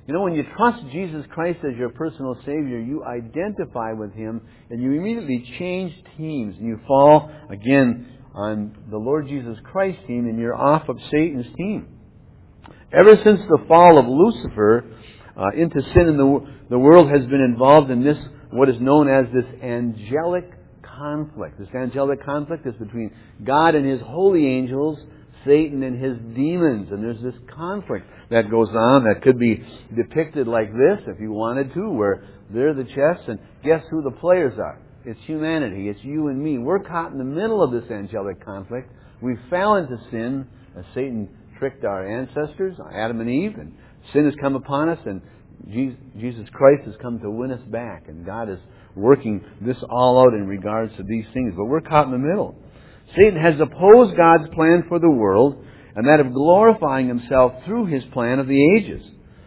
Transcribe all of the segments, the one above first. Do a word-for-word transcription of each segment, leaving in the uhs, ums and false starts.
You know, when you trust Jesus Christ as your personal Savior, you identify with Him and you immediately change teams. And you fall, again, on the Lord Jesus Christ team and you're off of Satan's team. Ever since the fall of Lucifer uh, into sin in the, the world has been involved in this, what is known as this angelic conflict. This angelic conflict is between God and His holy angels, Satan and his demons. And there's this conflict that goes on that could be depicted like this if you wanted to, where they're the chess and guess who the players are? It's humanity. It's you and me. We're caught in the middle of this angelic conflict. We fell into sin as Satan tricked our ancestors, Adam and Eve, and sin has come upon us, and Jesus Christ has come to win us back. And God is working this all out in regards to these things. But we're caught in the middle. Satan has opposed God's plan for the world, and that of glorifying himself through His plan of the ages.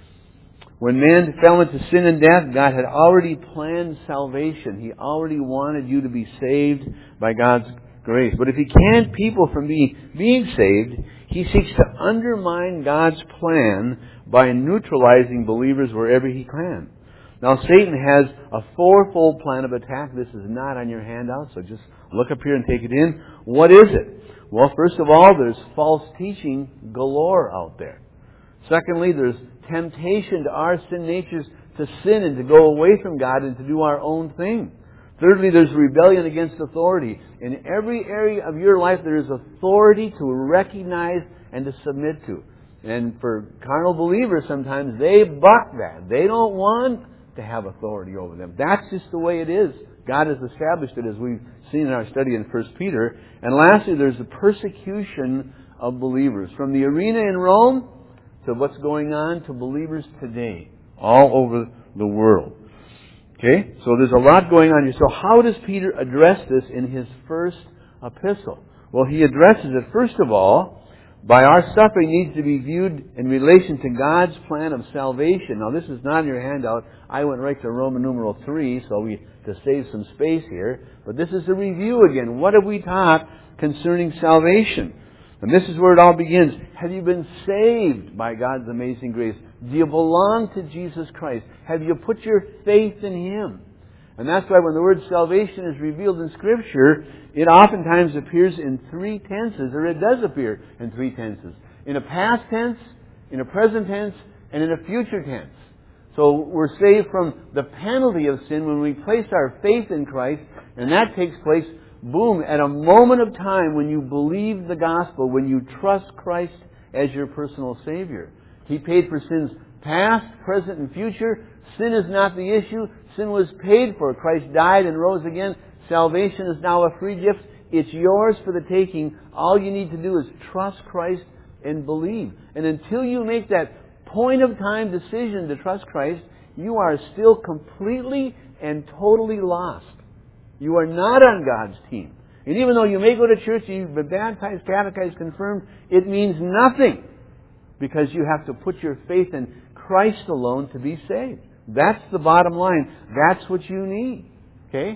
When man fell into sin and death, God had already planned salvation. He already wanted you to be saved by God's grace. But if He can't people from being, being saved, He seeks to undermine God's plan by neutralizing believers wherever He can. Now, Satan has a fourfold plan of attack. This is not on your handout, so just look up here and take it in. What is it? Well, first of all, there's false teaching galore out there. Secondly, there's temptation to our sin natures to sin and to go away from God and to do our own thing. Thirdly, there's rebellion against authority. In every area of your life, there is authority to recognize and to submit to. And for carnal believers, sometimes they buck that. They don't want to have authority over them. That's just the way it is. God has established it, as we've seen in our study in First Peter. And lastly, there's the persecution of believers. From the arena in Rome to what's going on to believers today, all over the world. Okay? So there's a lot going on here. So how does Peter address this in his first epistle? Well, he addresses it, first of all, by our suffering needs to be viewed in relation to God's plan of salvation. Now, this is not in your handout. I went right to Roman numeral three, so we to save some space here. But this is a review again. What have we taught concerning salvation? And this is where it all begins. Have you been saved by God's amazing grace? Do you belong to Jesus Christ? Have you put your faith in Him? And that's why when the word salvation is revealed in Scripture, it oftentimes appears in three tenses, or it does appear in three tenses. In a past tense, in a present tense, and in a future tense. So we're saved from the penalty of sin when we place our faith in Christ, and that takes place, boom, at a moment of time when you believe the gospel, when you trust Christ as your personal Savior. He paid for sins past, present, and future. Sin is not the issue. Sin was paid for. Christ died and rose again. Salvation is now a free gift. It's yours for the taking. All you need to do is trust Christ and believe. And until you make that point of time decision to trust Christ, you are still completely and totally lost. You are not on God's team. And even though you may go to church and you've been baptized, catechized, confirmed, it means nothing. Because you have to put your faith in Christ alone to be saved. That's the bottom line. That's what you need. Okay?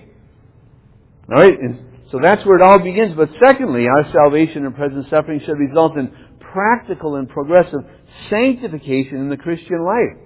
All right? And so that's where it all begins. But secondly, our salvation and present suffering should result in practical and progressive sanctification in the Christian life.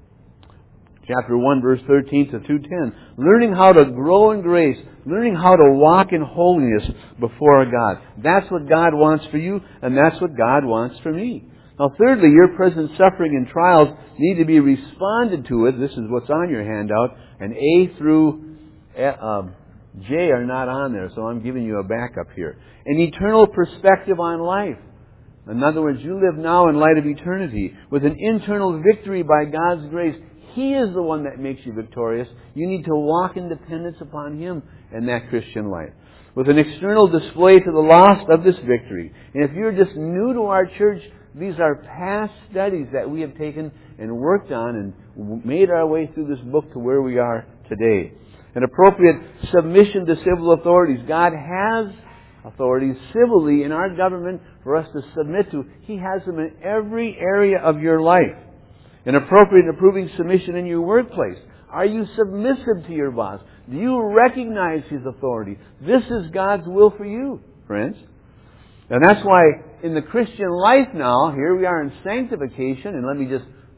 Chapter one, verse thirteen to two ten. Learning how to grow in grace. Learning how to walk in holiness before our God. That's what God wants for you, and that's what God wants for me. Now, thirdly, your present suffering and trials need to be responded to it. This is what's on your handout. And A through uh, J are not on there, so I'm giving you a backup here. An eternal perspective on life. In other words, you live now in light of eternity with an internal victory by God's grace. He is the one that makes you victorious. You need to walk in dependence upon Him in that Christian life. With an external display to the lost of this victory. And if you're just new to our church, these are past studies that we have taken and worked on and made our way through this book to where we are today. An appropriate submission to civil authorities. God has authorities civilly in our government for us to submit to. He has them in every area of your life. An appropriate and approving submission in your workplace. Are you submissive to your boss? Do you recognize his authority? This is God's will for you, friends. And that's why in the Christian life now, here we are in sanctification, and let me just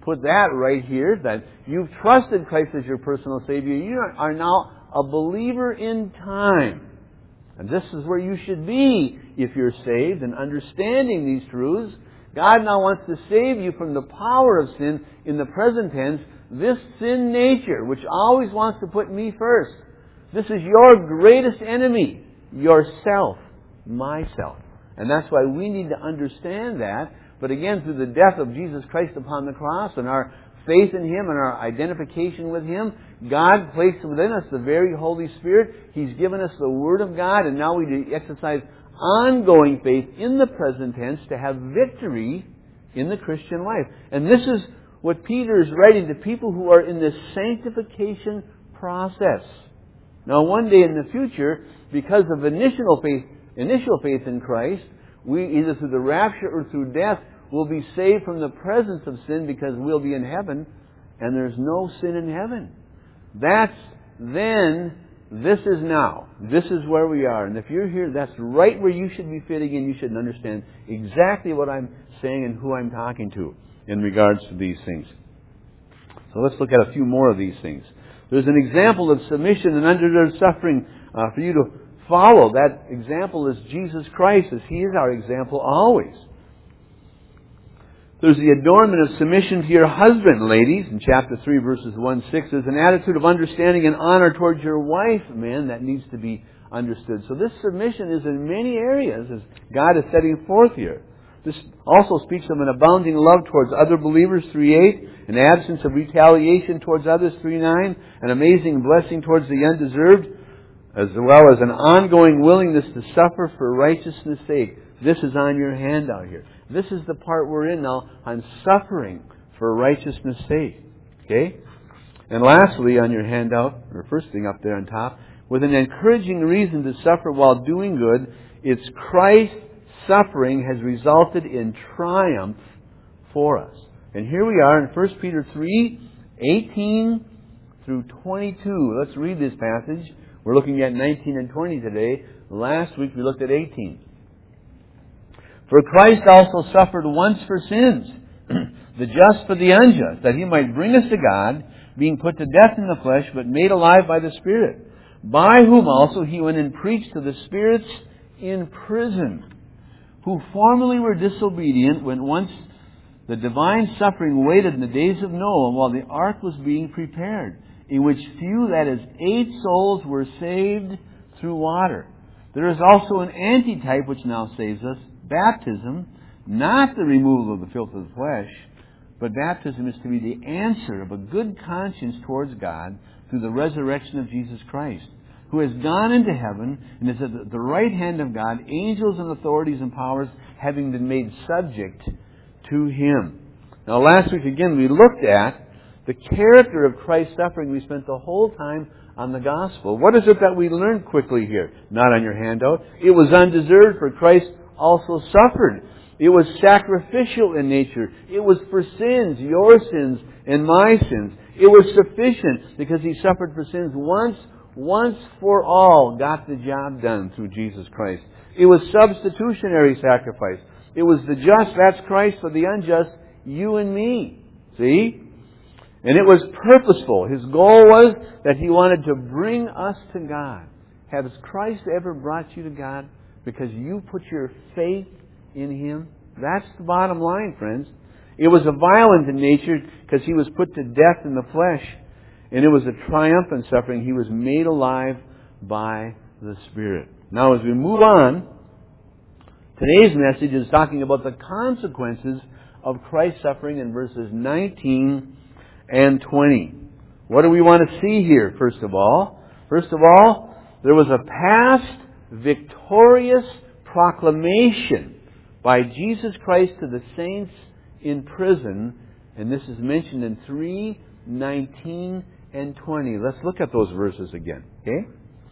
put that right here, that you've trusted Christ as your personal Savior. You are now a believer in time. And this is where you should be if you're saved and understanding these truths. God now wants to save you from the power of sin in the present tense, this sin nature, which always wants to put me first. This is your greatest enemy, yourself, myself. And that's why we need to understand that. But again, through the death of Jesus Christ upon the cross and our faith in Him and our identification with Him, God placed within us the very Holy Spirit. He's given us the Word of God, and now we exercise ongoing faith in the present tense to have victory in the Christian life. And this is what Peter is writing to people who are in this sanctification process. Now, one day in the future, because of initial faith, initial faith in Christ, we, either through the rapture or through death, will be saved from the presence of sin because we'll be in heaven, and there's no sin in heaven. That's then, this is now. This is where we are. And if you're here, that's right where you should be fitting in. You should understand exactly what I'm saying and who I'm talking to in regards to these things. So let's look at a few more of these things. There's an example of submission and undeserved suffering uh, for you to follow. That example is Jesus Christ, as He is our example always. There's the adornment of submission to your husband, ladies, in chapter three, verses one to six. There's an attitude of understanding and honor towards your wife, men, that needs to be understood. So this submission is in many areas, as God is setting forth here. This also speaks of an abounding love towards other believers, three eight, an absence of retaliation towards others, three nine, an amazing blessing towards the undeserved, as well as an ongoing willingness to suffer for righteousness' sake. This is on your handout here. This is the part we're in now, on suffering for righteousness' sake. Okay? And lastly, on your handout, or first thing up there on top, with an encouraging reason to suffer while doing good, it's Christ's suffering has resulted in triumph for us. And here we are in First Peter three, eighteen through twenty-two. Let's read this passage. We're looking at nineteen and twenty today. Last week we looked at eighteen. For Christ also suffered once for sins, the just for the unjust, that He might bring us to God, being put to death in the flesh, but made alive by the Spirit, by whom also He went and preached to the spirits in prison, who formerly were disobedient when once the divine suffering waited in the days of Noah while the ark was being prepared, in which few, that is, eight souls, were saved through water. There is also an antitype which now saves us, baptism, not the removal of the filth of the flesh, but baptism is to be the answer of a good conscience towards God through the resurrection of Jesus Christ, who has gone into heaven and is at the right hand of God, angels and authorities and powers having been made subject to Him. Now, last week again we looked at the character of Christ's suffering. We spent the whole time on the gospel. What is it that we learned quickly here? Not on your handout. It was undeserved, for Christ also suffered. It was sacrificial in nature. It was for sins, your sins and my sins. It was sufficient because He suffered for sins once, once for all, got the job done through Jesus Christ. It was substitutionary sacrifice. It was the just, that's Christ, for the unjust, you and me. See? And it was purposeful. His goal was that He wanted to bring us to God. Has Christ ever brought you to God because you put your faith in Him? That's the bottom line, friends. It was a violent in nature because He was put to death in the flesh. And it was a triumphant suffering. He was made alive by the Spirit. Now, as we move on, today's message is talking about the consequences of Christ's suffering in verses nineteen and twenty. What do we want to see here, first of all? First of all, there was a past victorious proclamation by Jesus Christ to the saints in prison, and this is mentioned in three, nineteen, and twenty. Let's look at those verses again. Okay?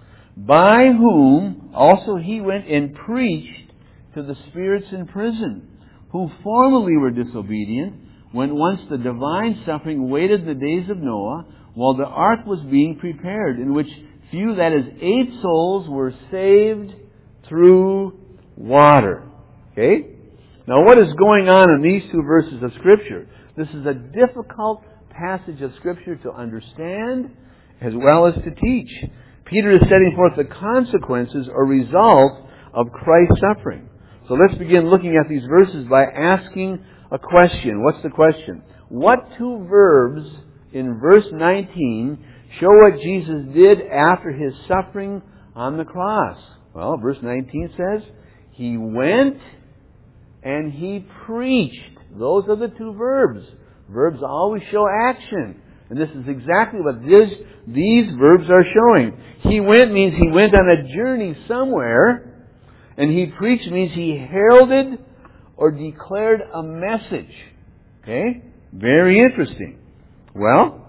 By whom also He went and preached to the spirits in prison, who formerly were disobedient, when once the divine suffering waited the days of Noah, while the ark was being prepared, in which few, that is, eight souls, were saved through water. Okay? Now, what is going on in these two verses of Scripture? This is a difficult passage of Scripture to understand as well as to teach. Peter is setting forth the consequences or result of Christ's suffering. So let's begin looking at these verses by asking a question. What's the question? What two verbs in verse nineteen show what Jesus did after His suffering on the cross? Well, verse nineteen says, He went and He preached. Those are the two verbs. Verbs always show action. And this is exactly what this, these verbs are showing. He went means He went on a journey somewhere. And He preached means He heralded or declared a message. Okay? Very interesting. Well,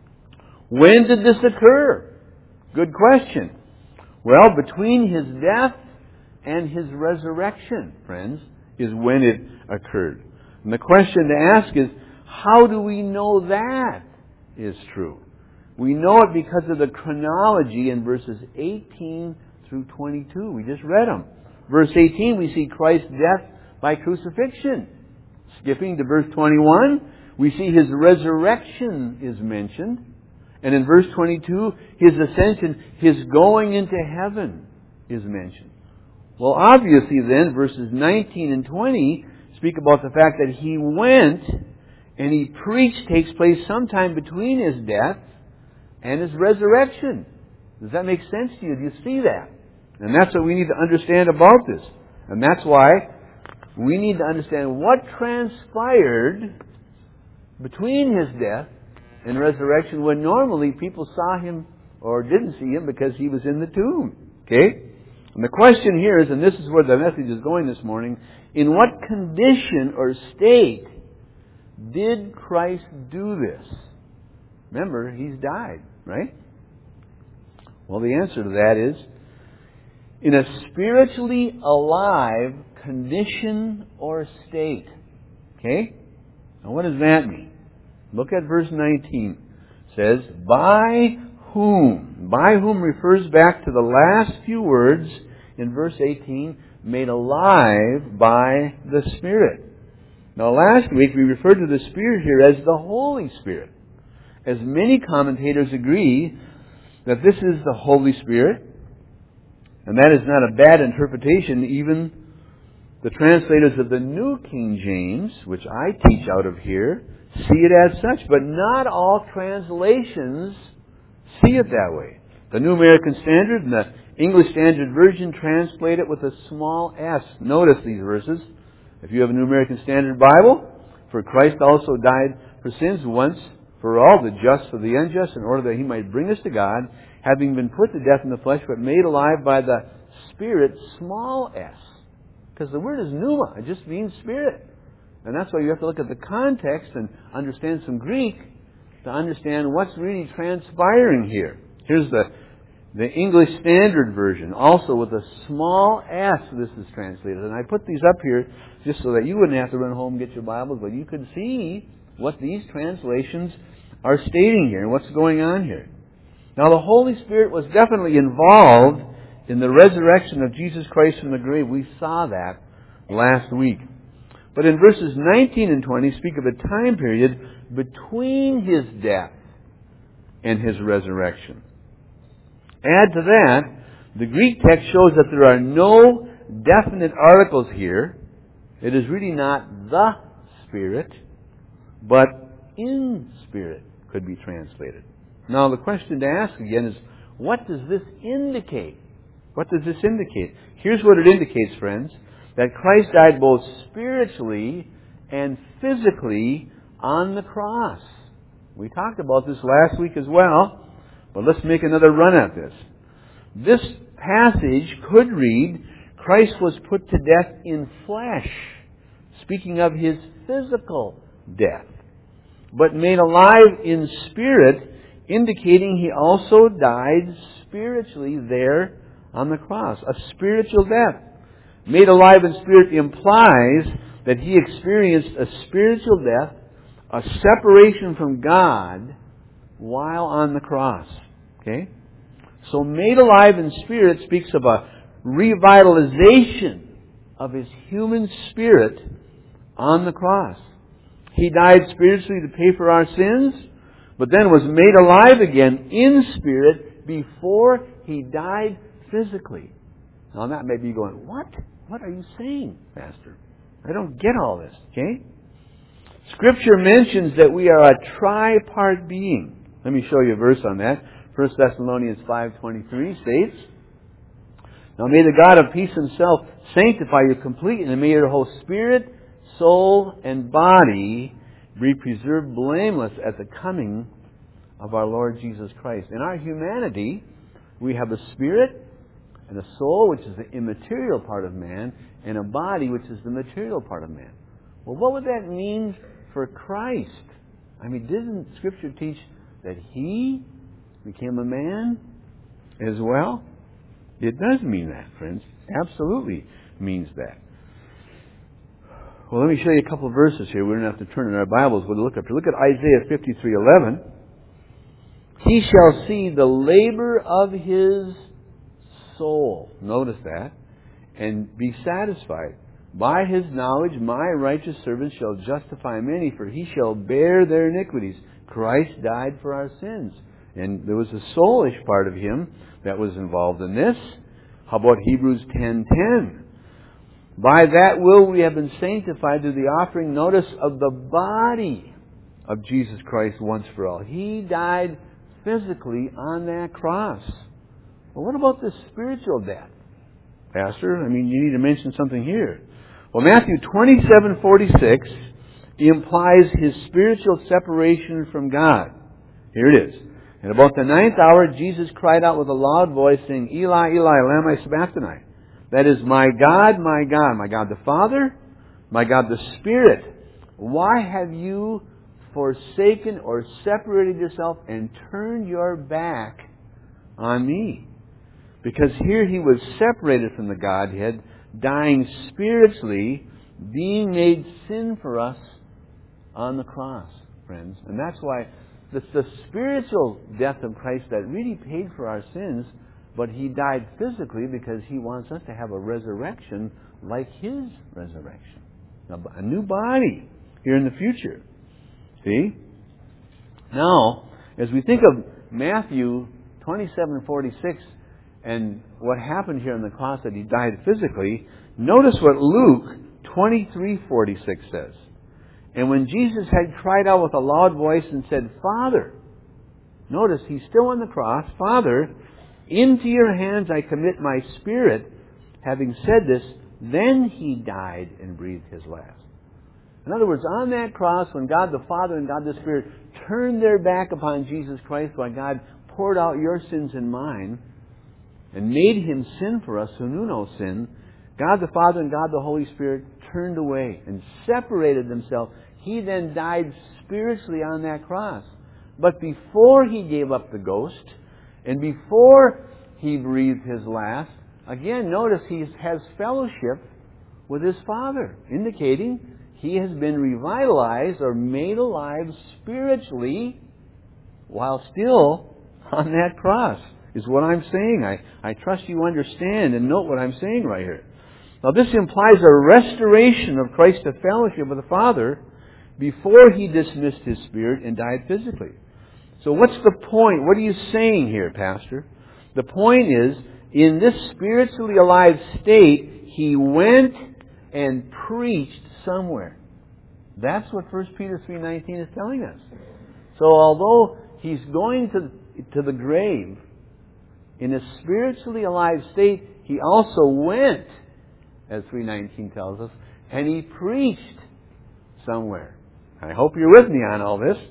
when did this occur? Good question. Well, between His death and His resurrection, friends, is when it occurred. And the question to ask is, how do we know that is true? We know it because of the chronology in verses eighteen through twenty-two. We just read them. Verse eighteen, we see Christ's death by crucifixion. Skipping to verse twenty-one, we see His resurrection is mentioned. And in verse twenty-two, His ascension, His going into heaven is mentioned. Well, obviously then, verses nineteen and twenty speak about the fact that He went and He preached takes place sometime between His death and His resurrection. Does that make sense to you? Do you see that? And that's what we need to understand about this. And that's why we need to understand what transpired between His death and resurrection when normally people saw Him or didn't see Him because He was in the tomb. Okay? And the question here is, and this is where the message is going this morning, in what condition or state did Christ do this? Remember, He's died, right? Well, the answer to that is, in a spiritually alive condition or state. Okay? Now what does that mean? Look at verse nineteen. It says, by whom? By whom refers back to the last few words in verse eighteen, made alive by the Spirit. Now last week we referred to the Spirit here as the Holy Spirit. As many commentators agree that this is the Holy Spirit, and that is not a bad interpretation. Even the translators of the New King James, which I teach out of here, see it as such. But not all translations see it that way. The New American Standard and the English Standard Version translate it with a small s. Notice these verses. If you have a New American Standard Bible, for Christ also died for sins once for all, the just for the unjust, in order that He might bring us to God, having been put to death in the flesh, but made alive by the Spirit, small s. Because the word is pneuma. It just means Spirit. And that's why you have to look at the context and understand some Greek to understand what's really transpiring here. Here's the, the English Standard Version, also with a small s this is translated. And I put these up here just so that you wouldn't have to run home and get your Bibles, but you could see what these translations are stating here and what's going on here. Now, the Holy Spirit was definitely involved in the resurrection of Jesus Christ from the grave. We saw that last week. But in verses nineteen and twenty speak of a time period between His death and His resurrection. Add to that, the Greek text shows that there are no definite articles here. It is really not the Spirit, but in Spirit could be translated. Now the question to ask again is, what does this indicate? What does this indicate? Here's what it indicates, friends. That Christ died both spiritually and physically on the cross. We talked about this last week as well, but let's make another run at this. This passage could read, Christ was put to death in flesh, speaking of His physical death, but made alive in spirit, indicating He also died spiritually there on the cross. A spiritual death. Made alive in spirit implies that He experienced a spiritual death, a separation from God, while on the cross. Okay? So made alive in spirit speaks of a revitalization of His human spirit on the cross. He died spiritually to pay for our sins, but then was made alive again in spirit before He died physically. Now that may be going, what? What are you saying, Pastor? I don't get all this, okay? Scripture mentions that we are a tripart being. Let me show you a verse on that. First Thessalonians five twenty-three states, "Now may the God of peace Himself sanctify you completely, and may your whole spirit, soul, and body be preserved blameless at the coming of our Lord Jesus Christ." In our humanity, we have a spirit and a soul, which is the immaterial part of man, and a body, which is the material part of man. Well, what would that mean for Christ? I mean, doesn't Scripture teach that He became a man as well? It does mean that, friends. Absolutely means that. Well, let me show you a couple of verses here. We don't have to turn in our Bibles. We'll look up. Look at Isaiah fifty-three eleven. "He shall see the labor of his soul." Notice that. "And be satisfied. By his knowledge my righteous servant shall justify many, for he shall bear their iniquities." Christ died for our sins. And there was a soulish part of Him that was involved in this. How about Hebrews ten ten? "By that will we have been sanctified through the offering," notice, "of the body of Jesus Christ once for all." He died physically on that cross. Well, what about the spiritual death, Pastor? I mean, you need to mention something here. Well, Matthew twenty-seven forty-six implies His spiritual separation from God. Here it is. "At about the ninth hour, Jesus cried out with a loud voice, saying, Eli, Eli, lama sabachthani." That is, "My God, my God, my God the Father, my God the Spirit, why have you forsaken or separated yourself and turned your back on me?" Because here He was separated from the Godhead, dying spiritually, being made sin for us on the cross, friends. And that's why it's the spiritual death of Christ that really paid for our sins, but He died physically because He wants us to have a resurrection like His resurrection. A new body here in the future. See? Now, as we think of Matthew twenty-seven forty-six and what happened here on the cross, that He died physically, notice what Luke twenty-three forty-six says. "And when Jesus had cried out with a loud voice and said, Father," notice He's still on the cross, "Father, into your hands I commit my spirit. Having said this, then He died and breathed His last." In other words, on that cross, when God the Father and God the Spirit turned their back upon Jesus Christ, while God poured out your sins and mine, and made Him sin for us who knew no sin, God the Father and God the Holy Spirit turned away and separated themselves. He then died spiritually on that cross. But before He gave up the ghost, and before He breathed His last, again, notice He has fellowship with His Father, indicating He has been revitalized or made alive spiritually while still on that cross, is what I'm saying. I, I trust you understand and note what I'm saying right here. Now, this implies a restoration of Christ to fellowship with the Father before He dismissed His Spirit and died physically. So what's the point? What are you saying here, Pastor? The point is, in this spiritually alive state, He went and preached somewhere. That's what First Peter three nineteen is telling us. So although He's going to, to the grave in a spiritually alive state, He also went, as three nineteen tells us, and He preached somewhere. I hope you're with me on all this.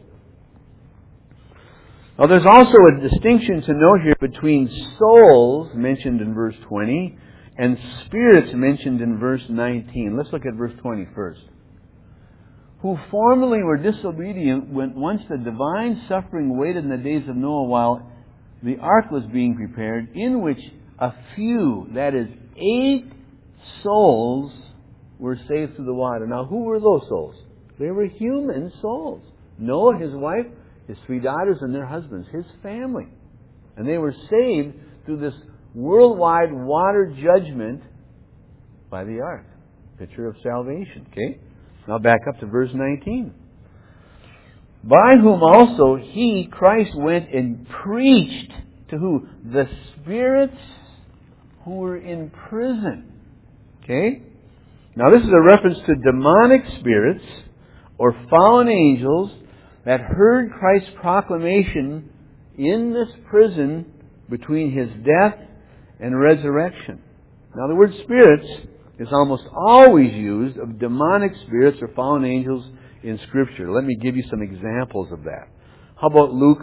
Now, there's also a distinction to note here between souls, mentioned in verse twenty, and spirits, mentioned in verse nineteen. Let's look at verse twenty first. "Who formerly were disobedient when once the divine suffering waited in the days of Noah while the ark was being prepared, in which a few, that is, eight souls, were saved through the water." Now, who were those souls? They were human souls. Noah, his wife, his three daughters, and their husbands, his family. And they were saved through this worldwide water judgment by the ark. Picture of salvation. Okay? Now back up to verse nineteen. By whom also he, Christ, went and preached to who? The spirits who were in prison. Okay? Now this is a reference to demonic spirits or fallen angels that heard Christ's proclamation in this prison between His death and resurrection. Now the word spirits is almost always used of demonic spirits or fallen angels in Scripture. Let me give you some examples of that. How about Luke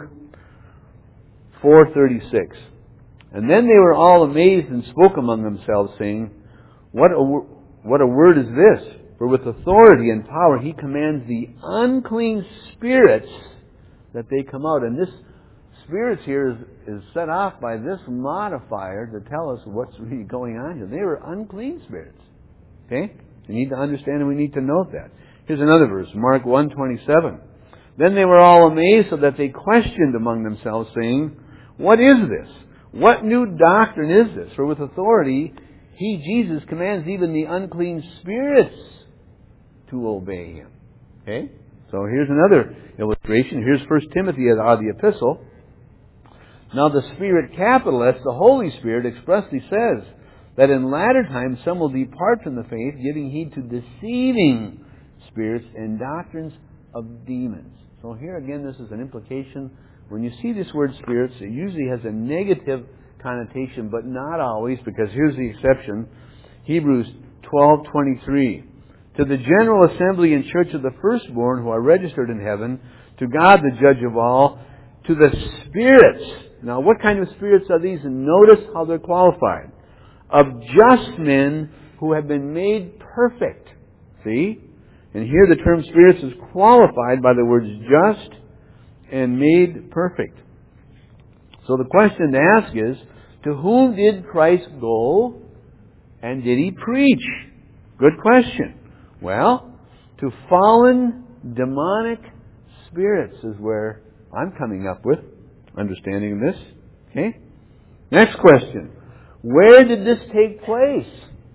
four thirty-six? And then they were all amazed and spoke among themselves, saying, What a, what a word is this? For with authority and power He commands the unclean spirits that they come out. And this spirits here is, is set off by this modifier to tell us what's really going on here. They were unclean spirits. Okay? We need to understand and we need to note that. Here's another verse, Mark one twenty-seven. Then they were all amazed so that they questioned among themselves, saying, What is this? What new doctrine is this? For with authority He, Jesus, commands even the unclean spirits to obey Him. Okay? So here's another illustration. Here's First Timothy out of the epistle. Now the Spirit, capital S, the Holy Spirit, expressly says that in latter times some will depart from the faith, giving heed to deceiving spirits and doctrines of demons. So here again, this is an implication. When you see this word spirits, it usually has a negative connotation, but not always, because here's the exception. Hebrews twelve twenty-three. To the general assembly and church of the firstborn who are registered in heaven, to God the judge of all, to the spirits. Now what kind of spirits are these? And notice how they're qualified. Of just men who have been made perfect. See? And here the term spirits is qualified by the words just and made perfect. So the question to ask is, to whom did Christ go and did He preach? Good question. Well, to fallen demonic spirits is where I'm coming up with understanding this. Okay? Next question. Where did this take place?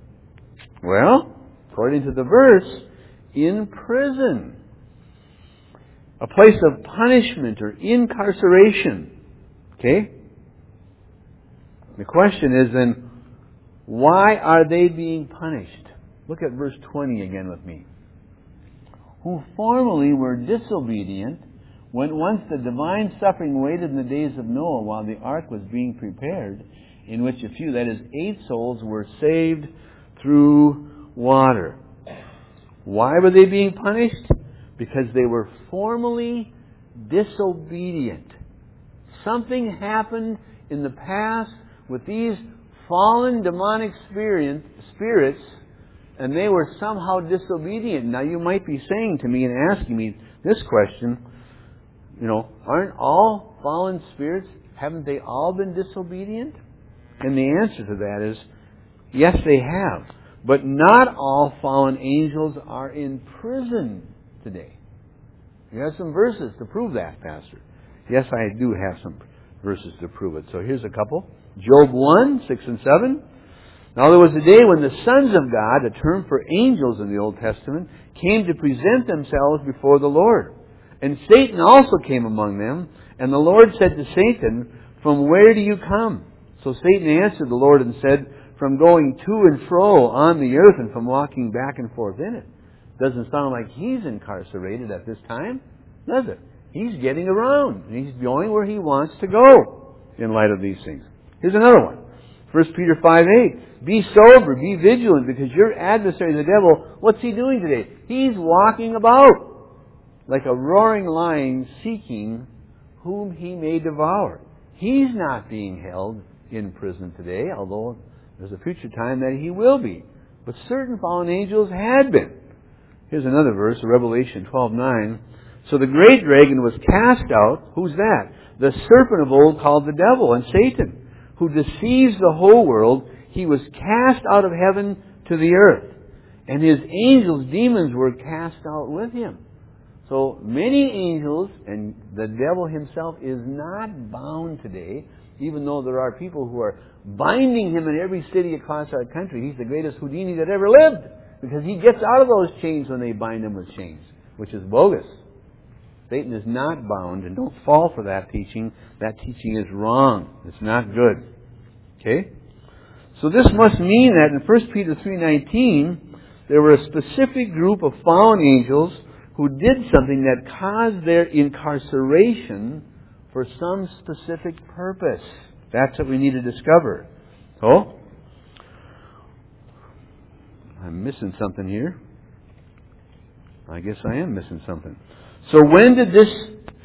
Well, according to the verse, in prison. A place of punishment or incarceration. Okay? The question is then, why are they being punished? Look at verse twenty again with me. Who formerly were disobedient, when once the divine suffering waited in the days of Noah while the ark was being prepared, in which a few, that is, eight souls, were saved through water. Why were they being punished? Because they were formerly disobedient. Something happened in the past with these fallen demonic spirits, and they were somehow disobedient. Now you might be saying to me and asking me this question, you know, aren't all fallen spirits, haven't they all been disobedient? And the answer to that is, yes, they have. But not all fallen angels are in prison today. You have some verses to prove that, Pastor. Yes, I do have some verses to prove it. So here's a couple. Job one, six and seven. Now there was a day when the sons of God, a term for angels in the Old Testament, came to present themselves before the Lord. And Satan also came among them. And the Lord said to Satan, From where do you come? So Satan answered the Lord and said, From going to and fro on the earth and from walking back and forth in it. Doesn't sound like he's incarcerated at this time, does it? He's getting around. He's going where he wants to go in light of these things. Here's another one. First Peter five eight. Be sober, be vigilant, because your adversary, the devil, what's he doing today? He's walking about like a roaring lion seeking whom he may devour. He's not being held in prison today, although there's a future time that he will be. But certain fallen angels had been. Here's another verse, Revelation twelve nine. So the great dragon was cast out. Who's that? The serpent of old called the devil and Satan, who deceives the whole world. He was cast out of heaven to the earth. And his angels, demons, were cast out with him. So many angels, and the devil himself is not bound today, even though there are people who are binding him in every city across our country. He's the greatest Houdini that ever lived, because he gets out of those chains when they bind him with chains, which is bogus. Satan is not bound, and don't fall for that teaching. That teaching is wrong. It's not good. Okay? So this must mean that in First Peter three nineteen, there were a specific group of fallen angels who did something that caused their incarceration for some specific purpose. That's what we need to discover. So, I'm missing something here. I guess I am missing something. So when did this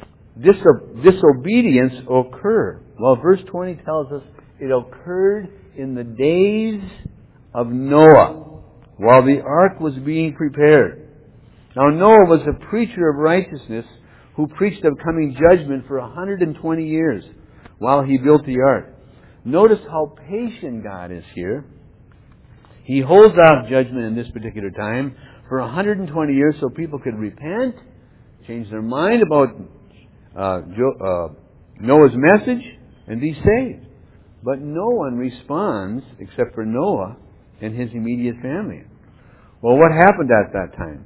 diso- disobedience occur? Well, verse twenty tells us it occurred in the days of Noah, while the ark was being prepared. Now Noah was a preacher of righteousness who preached of coming judgment for one hundred twenty years while he built the ark. Notice how patient God is here. He holds out judgment in this particular time for one hundred twenty years so people could repent, change their mind about uh, Jo- uh, Noah's message, and be saved. But no one responds except for Noah and his immediate family. Well, what happened at that time?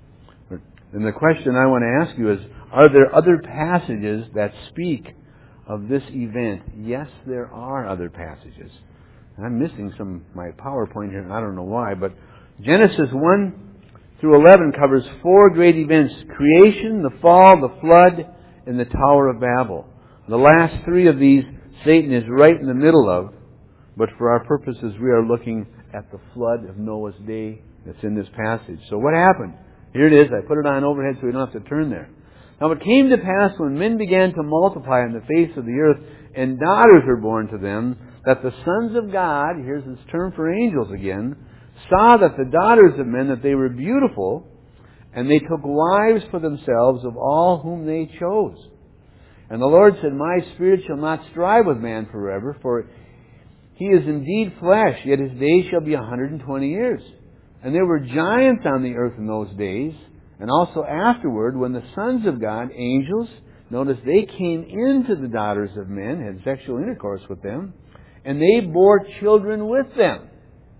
And the question I want to ask you is, are there other passages that speak of this event? Yes, there are other passages. I'm missing some of my PowerPoint here, and I don't know why, but Genesis one through eleven covers four great events: creation, the fall, the flood, and the Tower of Babel. The last three of these, Satan is right in the middle of, but for our purposes, we are looking at the flood of Noah's day that's in this passage. So what happened? Here it is. I put it on overhead so we don't have to turn there. Now it came to pass when men began to multiply on the face of the earth, and daughters were born to them, that the sons of God, here's this term for angels again, saw that the daughters of men, that they were beautiful, and they took wives for themselves of all whom they chose. And the Lord said, My spirit shall not strive with man forever, for he is indeed flesh, yet his days shall be a hundred and twenty years. And there were giants on the earth in those days, and also afterward, when the sons of God, angels, notice they came into the daughters of men, had sexual intercourse with them, and they bore children with them.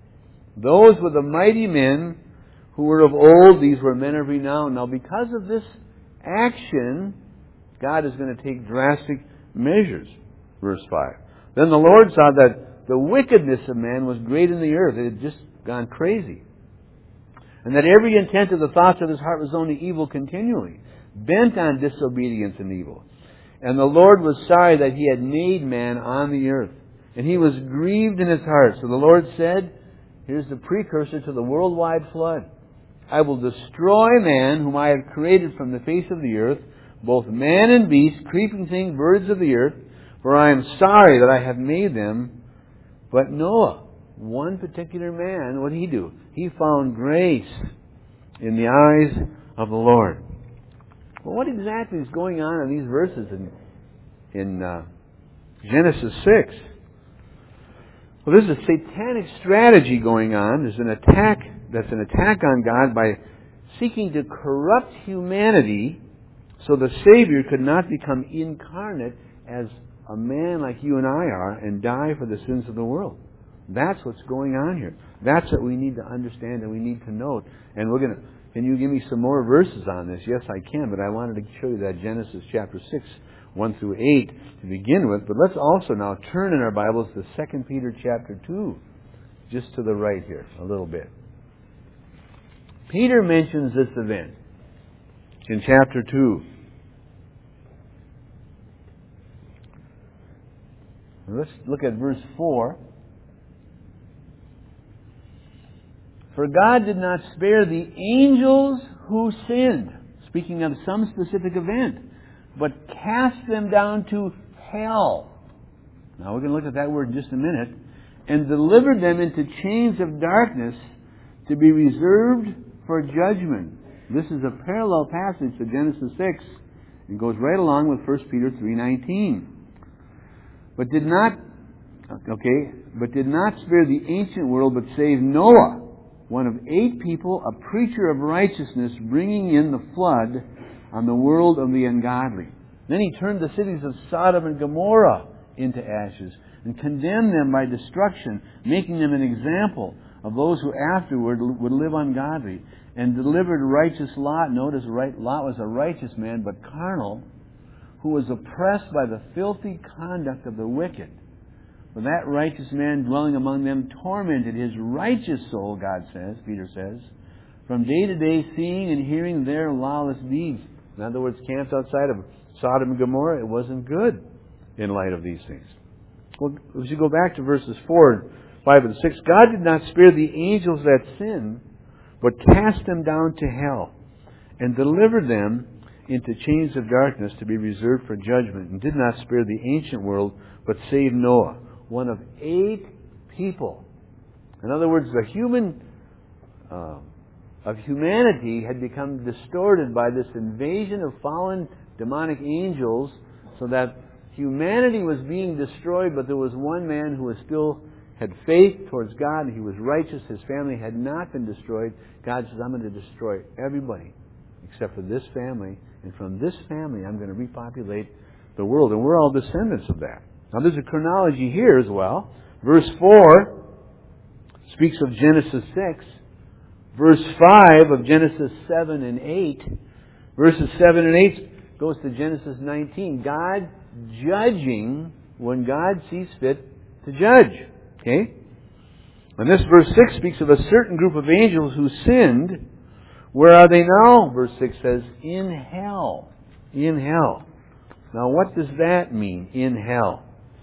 Those were the mighty men who were of old. These were men of renown. Now, because of this action, God is going to take drastic measures. Verse five. Then the Lord saw that the wickedness of man was great in the earth. It had just gone crazy. And that every intent of the thoughts of his heart was only evil continually, bent on disobedience and evil. And the Lord was sorry that he had made man on the earth. And he was grieved in his heart. So the Lord said, here's the precursor to the worldwide flood. I will destroy man whom I have created from the face of the earth, both man and beast, creeping thing, birds of the earth, for I am sorry that I have made them. But Noah, one particular man, what did he do? He found grace in the eyes of the Lord. Well, what exactly is going on in these verses in, in uh, Genesis six? Well, there's a satanic strategy going on. There's an attack that's an attack on God by seeking to corrupt humanity so the Savior could not become incarnate as a man like you and I are and die for the sins of the world. That's what's going on here. That's what we need to understand and we need to note. And we're going to, can you give me some more verses on this? Yes, I can, but I wanted to show you that Genesis chapter six, one through eight to begin with. But let's also now turn in our Bibles to Second Peter chapter two, just to the right here, a little bit. Peter mentions this event in chapter two. Let's look at verse four. For God did not spare the angels who sinned, speaking of some specific event, but cast them down to hell. Now we're going to look at that word in just a minute. And delivered them into chains of darkness to be reserved for judgment. This is a parallel passage to Genesis six. It goes right along with First Peter three nineteen. But did not, okay, but did not spare the ancient world, but saved Noah, one of eight people, a preacher of righteousness, bringing in the flood on the world of the ungodly. Then he turned the cities of Sodom and Gomorrah into ashes and condemned them by destruction, making them an example of those who afterward would live ungodly. and delivered righteous Lot. Notice right, Lot was a righteous man, but carnal, who was oppressed by the filthy conduct of the wicked. For that righteous man dwelling among them tormented his righteous soul, God says, Peter says, from day to day, seeing and hearing their lawless deeds. In other words, camps outside of Sodom and Gomorrah, it wasn't good in light of these things. Well, as you go back to verses four, five, and six, God did not spare the angels that sinned, but cast them down to hell, and delivered them into chains of darkness to be reserved for judgment, and did not spare the ancient world, but saved Noah, one of eight people. In other words, the human uh, of humanity had become distorted by this invasion of fallen demonic angels, so that humanity was being destroyed, but there was one man who was still had faith towards God, and he was righteous. His family had not been destroyed. God says, I'm going to destroy everybody except for this family, and from this family I'm going to repopulate the world. And we're all descendants of that. Now there's a chronology here as well. Verse four speaks of Genesis six. Verse five of Genesis seven and eight. Verses seven and eight goes to Genesis nineteen. God judging when God sees fit to judge. Okay? And this verse six speaks of a certain group of angels who sinned. Where are they now? Verse six says, in hell. In hell. Now what does that mean, in hell?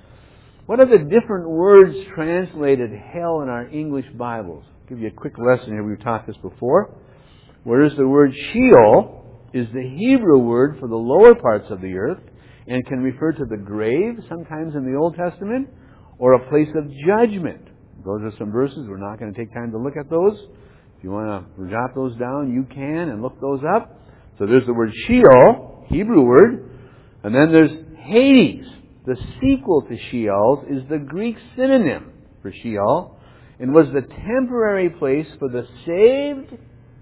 What are the different words translated hell in our English Bibles? I'll give you a quick lesson here. We've taught this before. Whereas the word Sheol is the Hebrew word for the lower parts of the earth, and can refer to the grave, sometimes in the Old Testament, or a place of judgment. Those are some verses. We're not going to take time to look at those. If you want to jot those down, you can, and look those up. So there's the word Sheol, Hebrew word, and then there's Hades. The sequel to Sheol is the Greek synonym for Sheol, and was the temporary place for the saved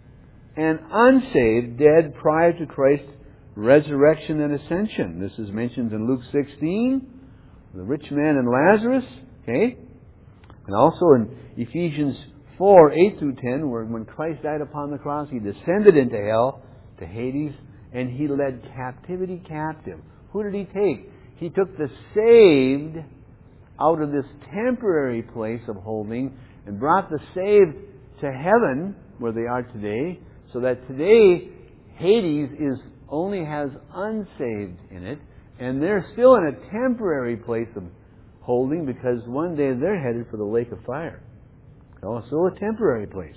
and unsaved dead prior to Christ's resurrection and ascension. This is mentioned in Luke sixteen, the rich man and Lazarus, okay? And also in Ephesians four, eight through ten, where when Christ died upon the cross, He descended into hell, to Hades, and He led captivity captive. Who did He take? He took the saved out of this temporary place of holding and brought the saved to heaven, where they are today, so that today Hades is only has unsaved in it, and they're still in a temporary place of holding, because one day they're headed for the lake of fire. So it's still a temporary place.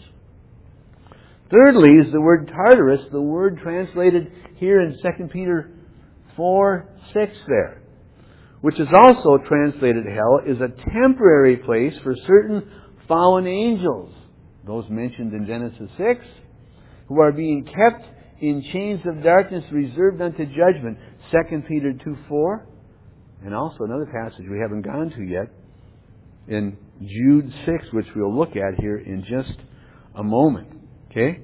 Thirdly is the word Tartarus, the word translated here in Second Peter four, six there, which is also translated hell, is a temporary place for certain fallen angels, those mentioned in Genesis six, who are being kept in chains of darkness reserved unto judgment, Second Peter two, four, and also another passage we haven't gone to yet in Jude six, which we'll look at here in just a moment. Okay?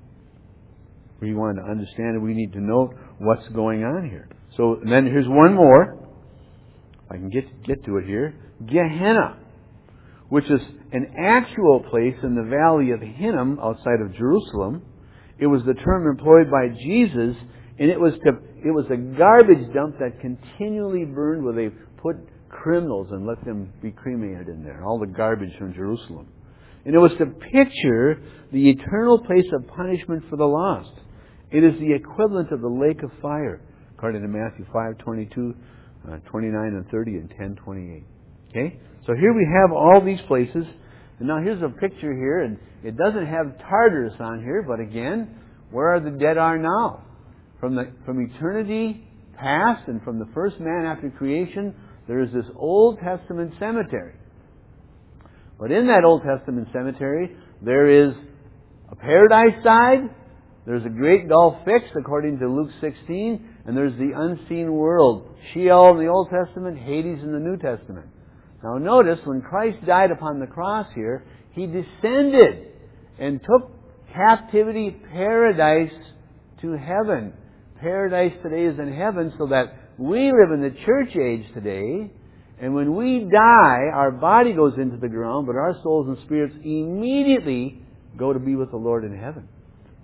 We want to understand it. We need to know what's going on here. So then here's one more. If I can get, get to it here. Gehenna, which is an actual place in the valley of Hinnom outside of Jerusalem. It was the term employed by Jesus, and it was to, it was a garbage dump that continually burned, where they put criminals and let them be cremated in there, all the garbage from Jerusalem. And it was to picture the eternal place of punishment for the lost. It is the equivalent of the lake of fire, according to Matthew five, twenty-two, uh, twenty-nine, and thirty, and ten, twenty-eight. Okay? So here we have all these places. And now here's a picture here, and it doesn't have Tartarus on here, but again, where are the dead are now? From the from eternity past, and from the first man after creation, there is this Old Testament cemetery. But in that Old Testament cemetery, there is a paradise side, there's a great gulf fixed, according to Luke sixteen, and there's the unseen world, Sheol in the Old Testament, Hades in the New Testament. Now notice, when Christ died upon the cross here, He descended and took captivity paradise to heaven. Paradise today is in heaven, so that we live in the church age today, and when we die, our body goes into the ground, but our souls and spirits immediately go to be with the Lord in heaven.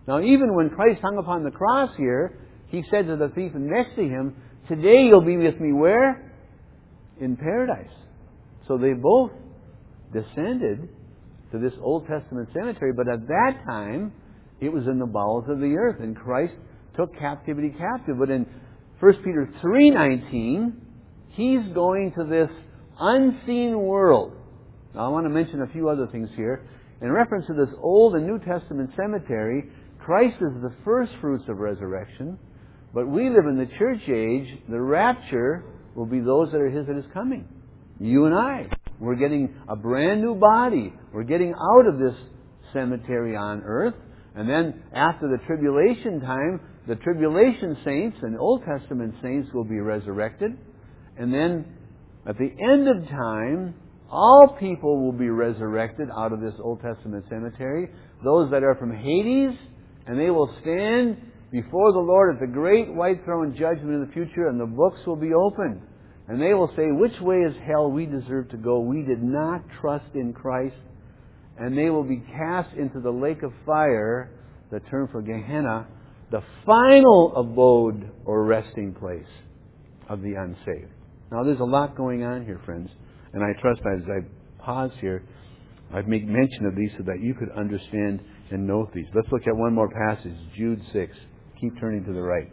Now, even when Christ hung upon the cross here, He said to the thief next to Him, today you'll be with me where? In paradise. So they both descended to this Old Testament cemetery, but at that time, it was in the bowels of the earth, and Christ took captivity captive. But in First Peter three nineteen, He's going to this unseen world. Now, I want to mention a few other things here. In reference to this Old and New Testament cemetery, Christ is the first fruits of resurrection, but we live in the church age. The rapture will be those that are His that is coming. You and I. We're getting a brand new body. We're getting out of this cemetery on earth. And then after the tribulation time, the tribulation saints and Old Testament saints will be resurrected. And then at the end of time, all people will be resurrected out of this Old Testament cemetery. Those that are from Hades, and they will stand before the Lord at the great white throne judgment in the future, and the books will be opened. And they will say, which way is hell we deserve to go? We did not trust in Christ. And they will be cast into the lake of fire, the term for Gehenna, the final abode or resting place of the unsaved. Now, there's a lot going on here, friends. And I trust as I pause here, I've made mention of these so that you could understand and note these. Let's look at one more passage, Jude six. Keep turning to the right.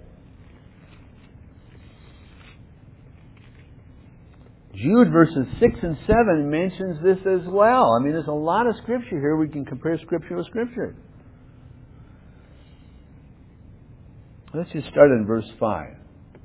Jude verses six and seven mentions this as well. I mean, there's a lot of Scripture here. We can compare Scripture with Scripture. Let's just start in verse five.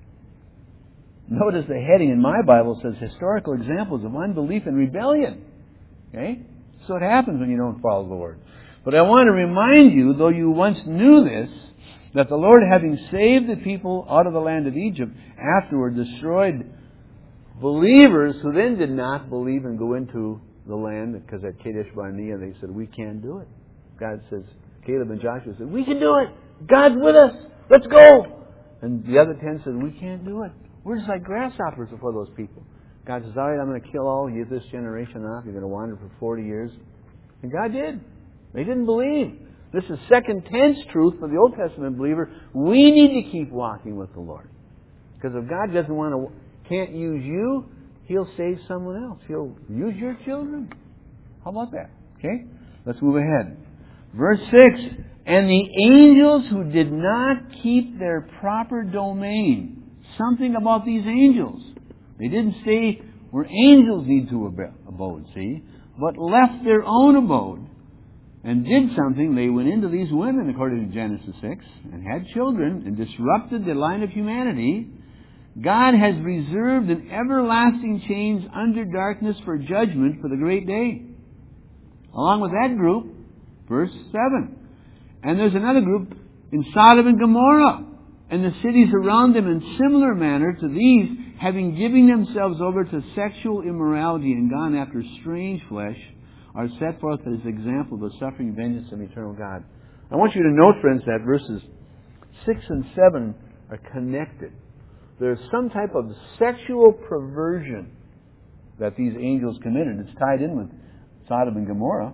Notice the heading in my Bible says historical examples of unbelief and rebellion. Okay? So it happens when you don't follow the Lord. But I want to remind you, though you once knew this, that the Lord, having saved the people out of the land of Egypt, afterward destroyed believers who then did not believe and go into the land, because at Kadesh Barnea they said, we can't do it. God says, Caleb and Joshua said, we can do it. God's with us. Let's go. And the other ten said, we can't do it. We're just like grasshoppers before those people. God says, all right, I'm going to kill all you this generation off. You're going to wander for forty years. And God did. They didn't believe. This is second tense truth for the Old Testament believer. We need to keep walking with the Lord. Because if God doesn't want to, can't use you, He'll save someone else. He'll use your children. How about that? Okay? Let's move ahead. Verse six. And the angels who did not keep their proper domain. Something about these angels. They didn't say where angels need to abode, see? But left their own abode and did something. They went into these women, according to Genesis six, and had children and disrupted the line of humanity. God has reserved an everlasting chains under darkness for judgment for the great day. Along with that group, verse seven. And there's another group in Sodom and Gomorrah, and the cities around them in similar manner to these, having given themselves over to sexual immorality and gone after strange flesh, are set forth as example of the suffering vengeance of eternal God. I want you to note, friends, that verses six and seven are connected. There's some type of sexual perversion that these angels committed. It's tied in with Sodom and Gomorrah.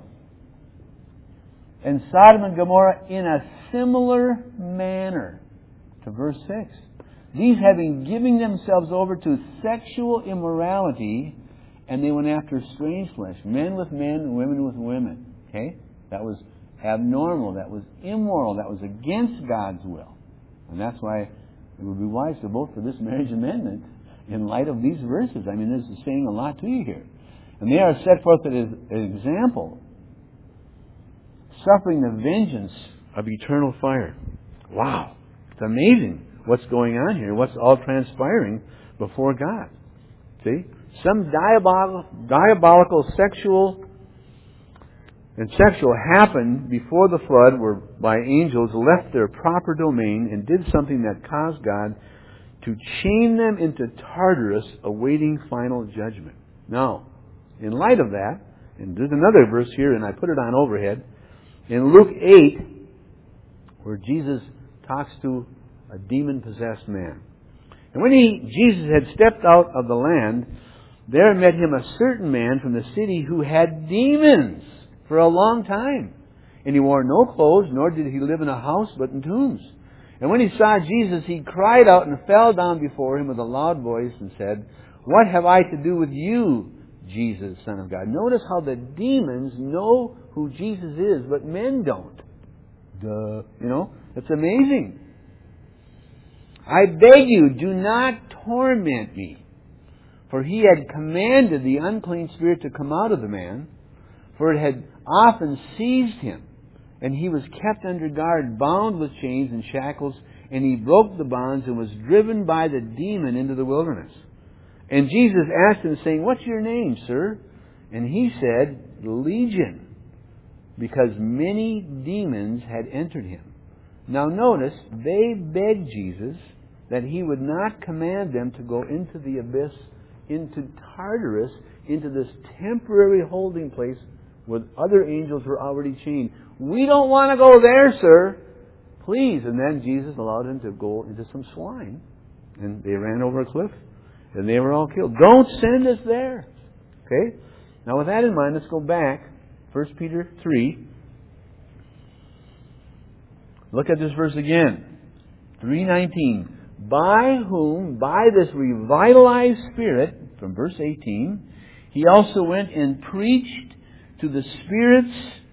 And Sodom and Gomorrah in a similar manner to verse six. These having given themselves over to sexual immorality, and they went after strange flesh, men with men and women with women. Okay? That was abnormal. That was immoral. That was against God's will. And that's why it would be wise to vote for this marriage amendment in light of these verses. I mean, this is saying a lot to you here. And they are set forth as an example, suffering the vengeance of eternal fire. Wow. It's amazing what's going on here, what's all transpiring before God. See? Some diabolical, diabolical sexual and sexual happened before the flood, whereby angels left their proper domain and did something that caused God to chain them into Tartarus, awaiting final judgment. Now, in light of that, and there's another verse here, and I put it on overhead, in Luke eight, where Jesus talks to a demon-possessed man. And when he, Jesus had stepped out of the land, there met him a certain man from the city who had demons for a long time, And he wore no clothes, nor did he live in a house, but in tombs. And when he saw Jesus, he cried out and fell down before him with a loud voice and said, "What have I to do with you, Jesus, Son of God?" Notice how the demons know who Jesus is, but men don't. Duh. You know, it's amazing. "I beg you, do not torment me." For he had commanded the unclean spirit to come out of the man, for it had often seized him. And he was kept under guard, bound with chains and shackles, and he broke the bonds and was driven by the demon into the wilderness. And Jesus asked him, saying, "What's your name, sir?" And he said, "Legion," because many demons had entered him. Now notice, they begged Jesus that he would not command them to go into the abyss, into Tartarus, into this temporary holding place where other angels were already chained. "We don't want to go there, sir. Please." And then Jesus allowed them to go into some swine. And they ran over a cliff. And they were all killed. Don't send us there. Okay? Now with that in mind, let's go back. First Peter three. Look at this verse again. three nineteen. "By whom, by this revitalized Spirit," from verse eighteen, "he also went and preached to the spirits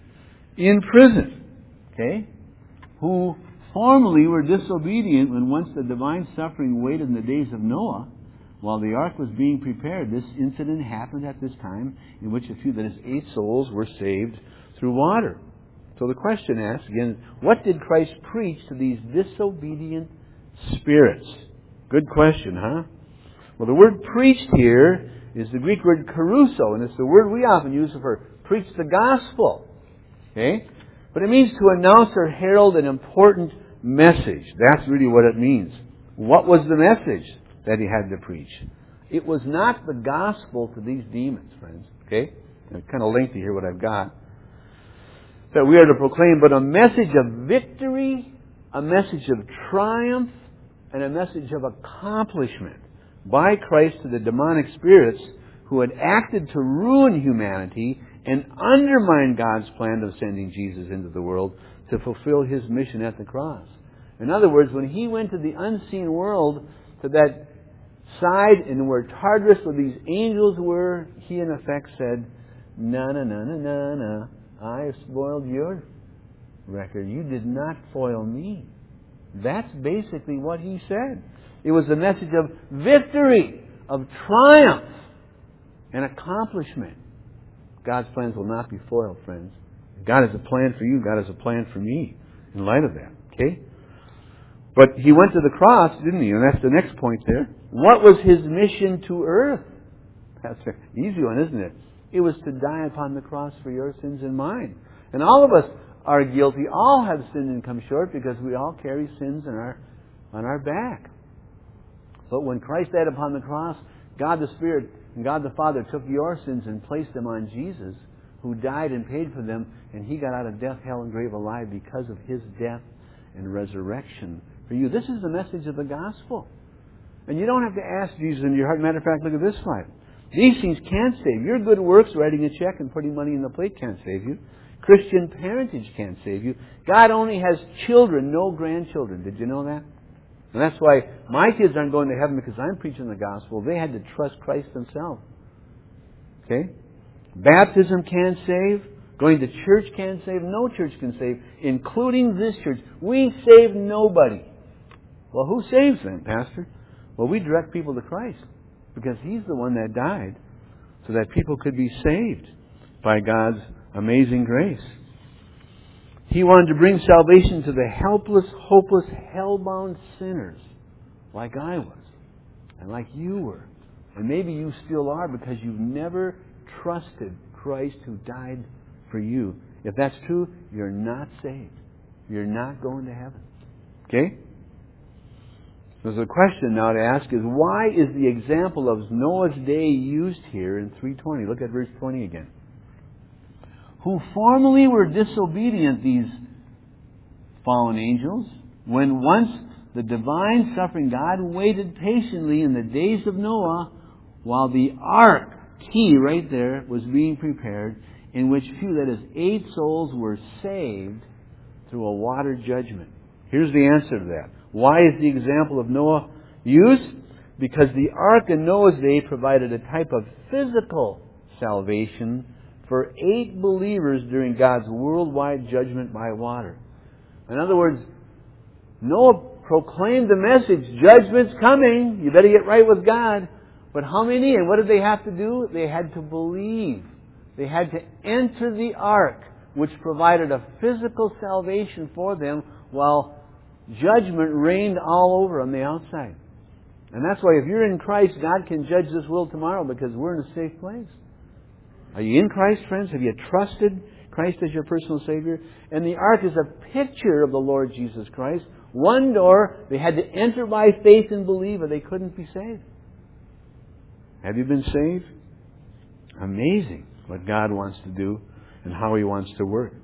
in prison," okay, "who formerly were disobedient when once the divine suffering waited in the days of Noah, while the ark was being prepared." This incident happened at this time in which a few, that is, eight souls, were saved through water. So the question asks, again, what did Christ preach to these disobedient spirits? Good question, huh? Well, the word preached here is the Greek word kerusso, and it's the word we often use for preach the gospel. Okay? But it means to announce or herald an important message. That's really what it means. What was the message that he had to preach? It was not the gospel to these demons, friends. Okay? It's kind of lengthy here what I've got. That we are to proclaim, but a message of victory, a message of triumph, and a message of accomplishment by Christ to the demonic spirits who had acted to ruin humanity and undermine God's plan of sending Jesus into the world to fulfill His mission at the cross. In other words, when He went to the unseen world, to that side and where Tartarus, where these angels were, He in effect said, "Na na na na na na, I have spoiled your record. You did not foil me." That's basically what He said. It was a message of victory, of triumph, and accomplishment. God's plans will not be foiled, friends. God has a plan for you. God has a plan for me in light of that. Okay? But He went to the cross, didn't He? And that's the next point there. What was His mission to earth? That's an easy one, isn't it? It was to die upon the cross for your sins and mine. And all of us are guilty. All have sinned and come short because we all carry sins in our, on our back. But when Christ died upon the cross, God the Spirit and God the Father took your sins and placed them on Jesus, who died and paid for them, and He got out of death, hell, and grave alive because of His death and resurrection for you. This is the message of the gospel. And you don't have to ask Jesus in your heart. Matter of fact, look at this slide. These things can't save you. Your good works, writing a check and putting money in the plate, can't save you. Christian parentage can't save you. God only has children, no grandchildren. Did you know that? And that's why my kids aren't going to heaven because I'm preaching the gospel. They had to trust Christ themselves. Okay? Baptism can't save. Going to church can't save. No church can save, including this church. We save nobody. Well, who saves then, Pastor? Well, we direct people to Christ because He's the one that died so that people could be saved by God's amazing grace. He wanted to bring salvation to the helpless, hopeless, hell-bound sinners like I was and like you were. And maybe you still are because you've never trusted Christ who died for you. If that's true, you're not saved. You're not going to heaven. Okay? There's a question now to ask is, why is the example of Noah's day used here in three twenty? Look at verse twenty again. Who formerly were disobedient, these fallen angels, when once the divine suffering God waited patiently in the days of Noah while the ark, key right there, was being prepared, in which few, that is, eight souls, were saved through a water judgment. Here's the answer to that. Why is the example of Noah used? Because the ark in Noah's day provided a type of physical salvation for eight believers during God's worldwide judgment by water. In other words, Noah proclaimed the message, judgment's coming, you better get right with God. But how many, and what did they have to do? They had to believe. They had to enter the ark, which provided a physical salvation for them, while judgment reigned all over on the outside. And that's why if you're in Christ, God can judge this world tomorrow, because we're in a safe place. Are you in Christ, friends? Have you trusted Christ as your personal Savior? And the ark is a picture of the Lord Jesus Christ. One door, they had to enter by faith and believe, or they couldn't be saved. Have you been saved? Amazing what God wants to do and how He wants to work.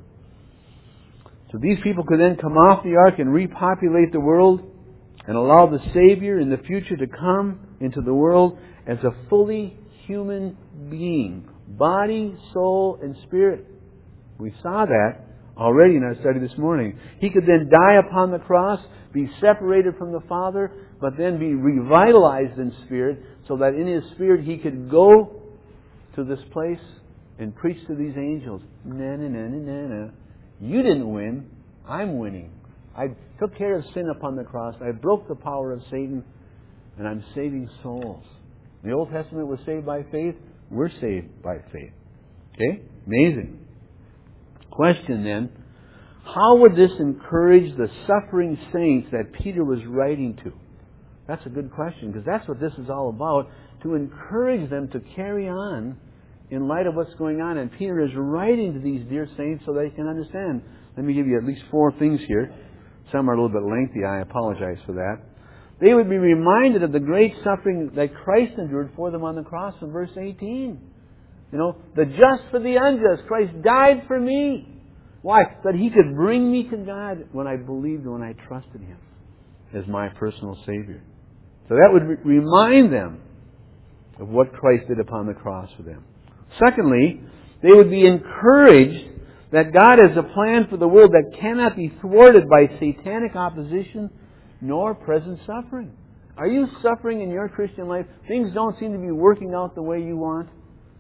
So these people could then come off the ark and repopulate the world and allow the Savior in the future to come into the world as a fully human being. Body, soul, and spirit. We saw that already in our study this morning. He could then die upon the cross, be separated from the Father, but then be revitalized in spirit, so that in His spirit He could go to this place and preach to these angels. Na na na na na na. You didn't win. I'm winning. I took care of sin upon the cross. I broke the power of Satan, and I'm saving souls. The Old Testament was saved by faith. We're saved by faith. Okay? Amazing. Question then, how would this encourage the suffering saints that Peter was writing to? That's a good question, because that's what this is all about, to encourage them to carry on in light of what's going on. And Peter is writing to these dear saints so they can understand. Let me give you at least four things here. Some are a little bit lengthy. I apologize for that. They would be reminded of the great suffering that Christ endured for them on the cross in verse eighteen. You know, the just for the unjust. Christ died for me. Why? That He could bring me to God when I believed and when I trusted Him as my personal Savior. So that would re- remind them of what Christ did upon the cross for them. Secondly, they would be encouraged that God has a plan for the world that cannot be thwarted by satanic opposition nor present suffering. Are you suffering in your Christian life? Things don't seem to be working out the way you want.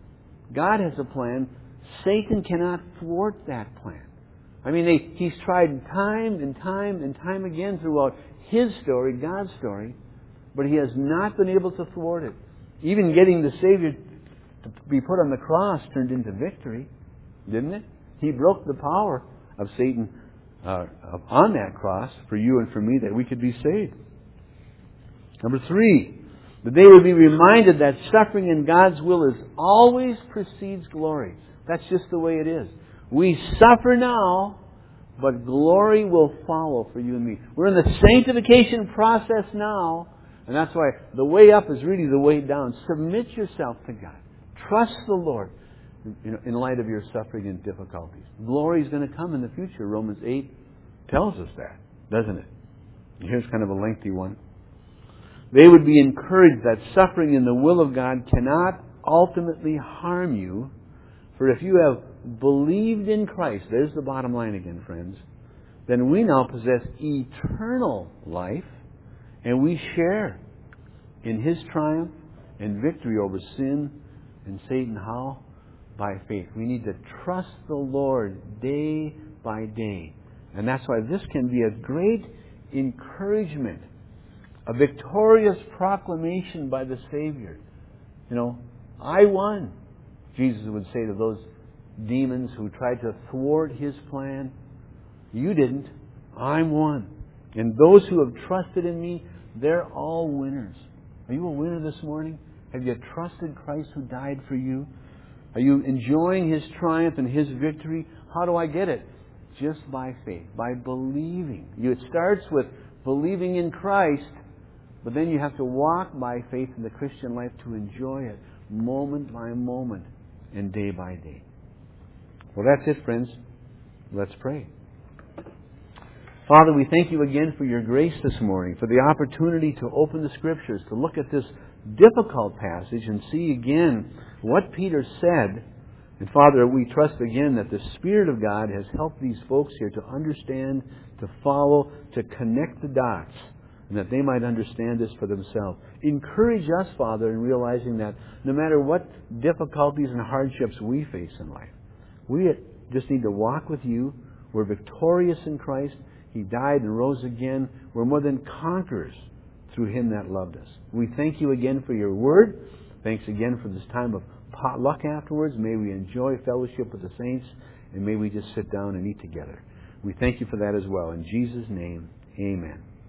God has a plan. Satan cannot thwart that plan. I mean, they, he's tried time and time and time again throughout his story, God's story, but he has not been able to thwart it. Even getting the Savior to be put on the cross turned into victory, didn't it? He broke the power of Satan uh, on that cross for you and for me, that we could be saved. Number three, that they would be reminded that suffering in God's will is always precedes glory. That's just the way it is. We suffer now, but glory will follow for you and me. We're in the sanctification process now, and that's why the way up is really the way down. Submit yourself to God. Trust the Lord, you know, in light of your suffering and difficulties. Glory is going to come in the future. Romans eight tells us that, doesn't it? Here's kind of a lengthy one. They would be encouraged that suffering in the will of God cannot ultimately harm you. For if you have believed in Christ, there's the bottom line again, friends, then we now possess eternal life, and we share in His triumph and victory over sin and Satan. How? By faith. We need to trust the Lord day by day. And that's why this can be a great encouragement, a victorious proclamation by the Savior. You know, I won. Jesus would say to those demons who tried to thwart His plan, you didn't. I'm one. And those who have trusted in me, they're all winners. Are you a winner this morning? Have you trusted Christ who died for you? Are you enjoying His triumph and His victory? How do I get it? Just by faith, by believing. You, it starts with believing in Christ, but then you have to walk by faith in the Christian life to enjoy it moment by moment and day by day. Well, that's it, friends. Let's pray. Father, we thank You again for Your grace this morning, for the opportunity to open the Scriptures, to look at this difficult passage and see again what Peter said And Father, we trust again that the Spirit of God has helped these folks here to understand, to follow, to connect the dots, and that they might understand this for themselves. Encourage us, Father, in realizing that no matter what difficulties and hardships we face in life, we just need to walk with you. We're victorious in Christ. He died and rose again. We're more than conquerors through Him that loved us. We thank you again for your word. Thanks again for this time of potluck afterwards. May we enjoy fellowship with the saints, and may we just sit down and eat together. We thank you for that as well. In Jesus' name, amen.